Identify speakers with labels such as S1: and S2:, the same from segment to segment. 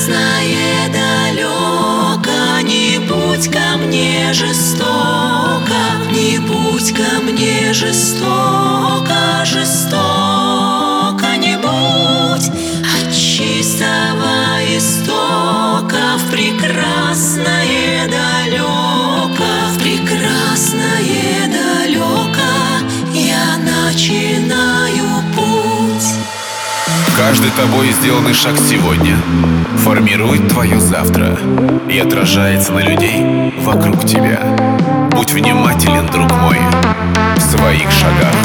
S1: Прекрасное далеко, не будь ко мне жестоко, не будь ко мне жестоко, жестоко не будь. От чистого истока в прекрасное далеко, в прекрасное далеко я начинаю путь.
S2: Каждый тобой сделанный шаг сегодня формирует твое завтра и отражается на людей вокруг тебя. Будь внимателен, друг мой, в своих шагах.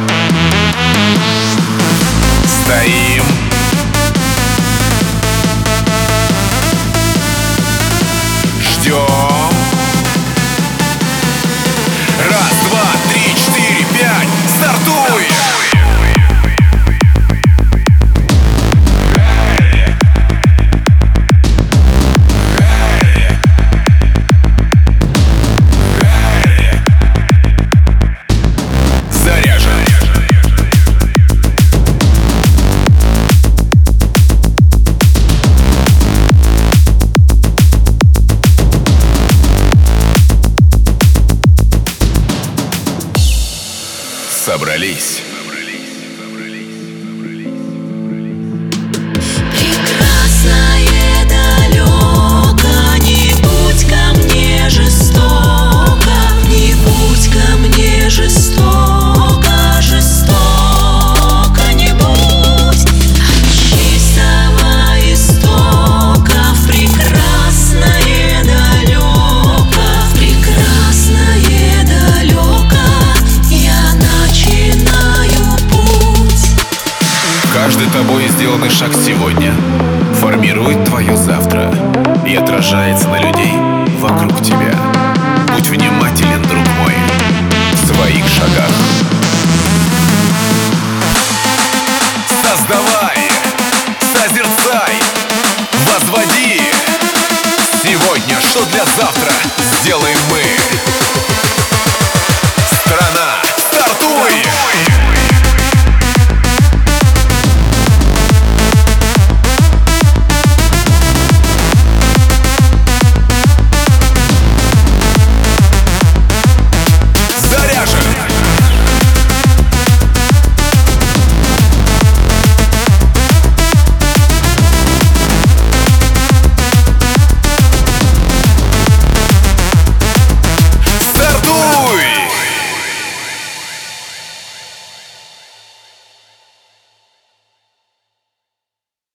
S2: Стоим, ждем. Раз, два, три, четыре, пять, стартуем! Собрались.
S1: Прекрасное далеко, не будь ко мне жестоко, не будь ко мне жестоко, жестоко не будь. От чистого истока в прекрасное далеко, в прекрасное далеко я начинаю путь.
S2: Каждый тобой сделанный шаг сегодня формирует твое завтра и отражается на людей вокруг тебя. Будь внимателен, друг мой, в своих шагах. Создавай, созерцай, возводи. Сегодня что для завтра?